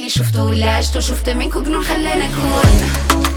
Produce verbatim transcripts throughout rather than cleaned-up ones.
اللي شفته واللي عشته شفت منكم جنون خلاني اكون.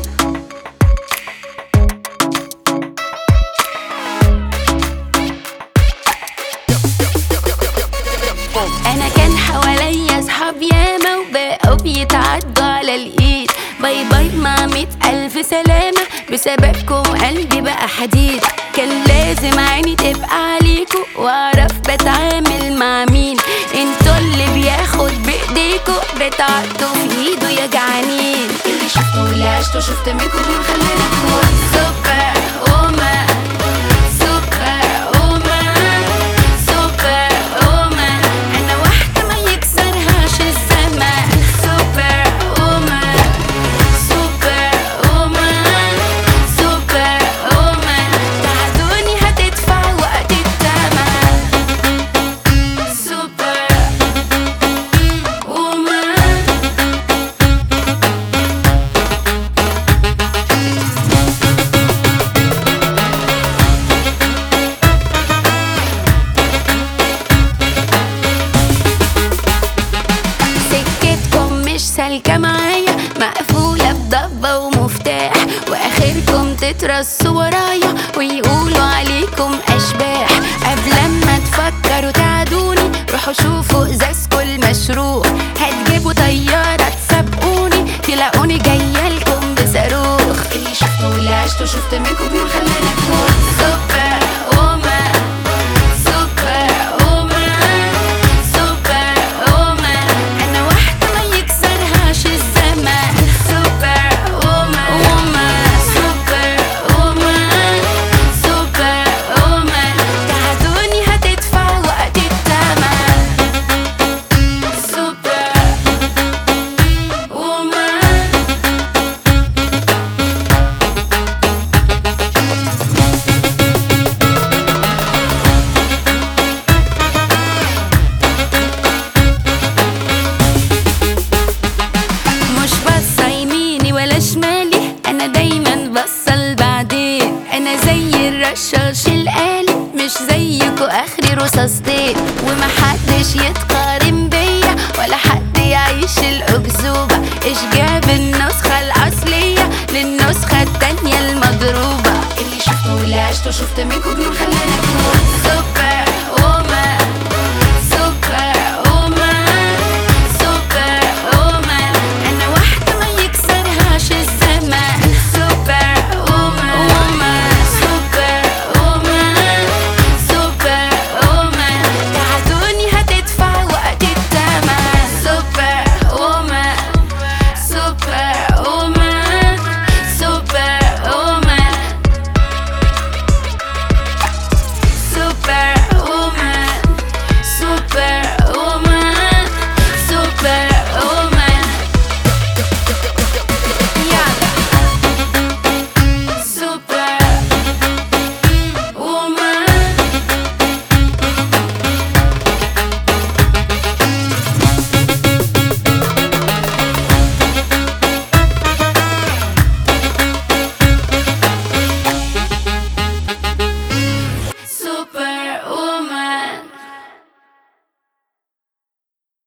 انا كان حواليا اصحاب ياما وبقوا بيتعدوا على الايد. باي باي مع مية الف سلامة، بسببكم قلبي بقى حديد. كان لازم عيني تبقى عليكوا واعرف بتعامل مع مين. انتوا اللي بياخد بايديكوا بتعطوا في ايده يا جعانين. اللي شفته واللي عشته شفت منكم جنون خلاني اكون. سوبر وومن سوبر وومن سوبر وومن، انا واحدة ما يكسرهاش الزمان. سوبر وومن سوبر وومن سوبر وومن، تعدوني هتدفع وقت التمن. سوبر وومن. سكتكم مش سالكة معايا، مقفولة بضبة ومفتاح، واخركم تترصوا ورايا ويقولوا عليكم اشباح. قبل ما تفكروا تعدوني روحوا شوفوا ازازكوا المشروع. هتجيبوا طيارة تسابقوني تلاقوني جايالكم بصاروخ. اللي شفته واللي عشته شفت منكم جنون خلاني اكون.